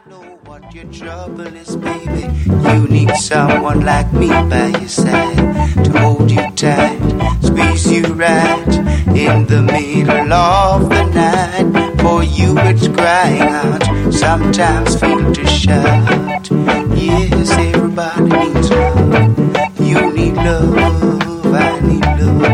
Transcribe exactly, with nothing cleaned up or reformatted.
know what your trouble is, baby. You need someone like me by your side to hold you tight, squeeze you right in the middle of the night. For you it's crying out, sometimes feel to shout. Yes, everybody needs love. You need love, I need love.